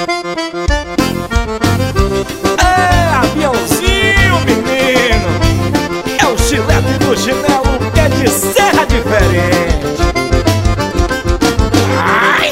É aviãozinho, menino. É o chilete do chinelo que é de serra diferente. Ai!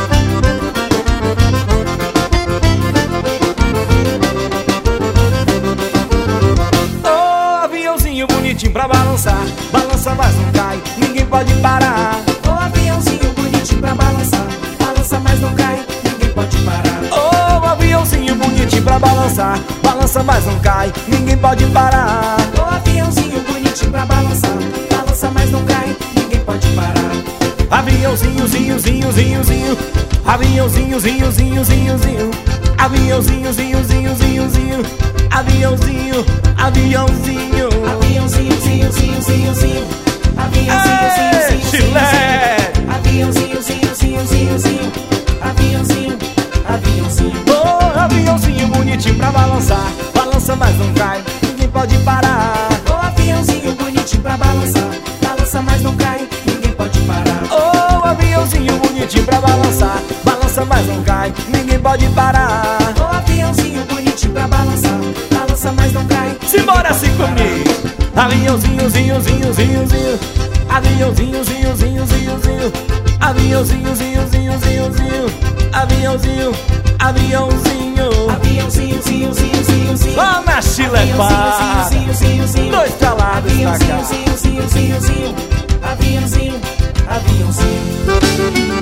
Oh, aviãozinho bonitinho pra balançar. Balança, mas não cai, ninguém pode parar. Ô aviãozinho bonitinho pra balançar. Balança, mas não cai, ninguém pode parar. Oh, aviãozinho bonitinho pra balançar. Balança, mas não cai, ninguém pode parar. Ô aviãozinho bonitinho pra balançar. Balança, mas não cai, ninguém pode parar. Aviãozinho, zinho, zinho, zinho, zinho. Aviãozinho, zinho, zinho, zinho, zinho. Aviãozinho, zinho, zinho, zinho, zinho. Aviãozinho, aviãozinho. Aviãozinho, zinho, zinho, zinho, zinho. Aviãozinho, zinho, zinho, zinho, chilete. zinho. Aviãozinho, zinho, zinho, zinho, zinho. Aviãozinho, aviãozinho. Oh, aviãozinho bonitinho pra balançar. Balança, mas não cai, ninguém pode parar. Ô aviãozinho bonitinho pra balançar. Balança, mas não cai, ninguém pode parar. Oh, aviãozinho bonitinho pra balançar. Balança, mas não cai, ninguém pode parar. Ô aviãozinho bonitinho pra balançar. Balança, mas não cai. Simbora assim comigo. Aviãozinho, zinho, zinho, zinho, zinho. Aviãozinho, zinho, zinho, zinho, zinho. Aviãozinho, zinho, zinho, zinho, zinho. Aviãozinho, aviãozinho. Aviãozinho, zinho, zinho, zinho, zinho. Lá na chilepada. Aviãozinho, zinho, zinho. Dois pra lá, dois pra cá. Aviãozinho, zinho, zinho, zinho. Aviãozinho, aviãozinho.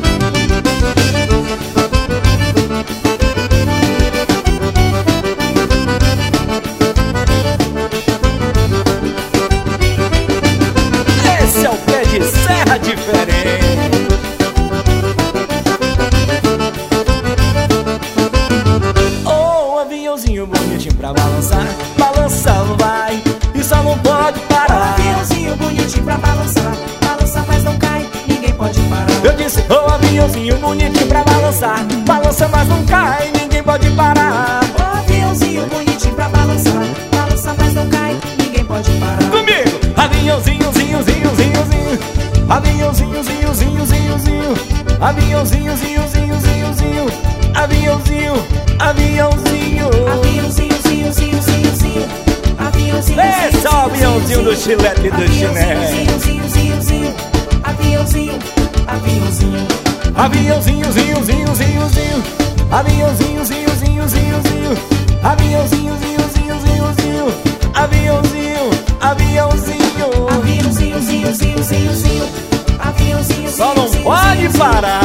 Esse é o pé de serra diferente. Oh, aviãozinho bonitinho pra balançar. Balançando vai, e só não pode Ô parar. aviãozinho bonitinho pra balançar. Balança, mas não cai, ninguém pode parar. Eu disse, oh, aviãozinho bonitinho pra balançar. Balança, mas não cai, ninguém pode parar. Ô aviãozinho bonitinho pra balançar. Balança, mas não cai, ninguém pode parar. Comigo! Aviãozinho, zinho, zinho, zinho, zinho. Aviãozinho, zinho, zinho, zinho, zinho. Aviãozinho, zinho, zinho, zinho, zinho. Aviãozinho, aviãozinho. Aviãozinho, zinho, zinho, zinho, zinho. Aviãozinho, Esse é o aviãozinho do chilete e do chinelo. Aviãozinho, zinho, zinho, zinho. Aviãozinho, aviãozinho. Aviãozinho, zinho, zinho, zinho, zinho. Aviãozinho, zinho, zinho, zinho, zinho. Aviãozinho, zinho, zinho, zinho, zinho. Aviãozinho, aviãozinho. Aviãozinho, zinho, zinho, zinho, zinho. Aviãozinho, Só zinho, não zinho, pode zinho, zinho. parar.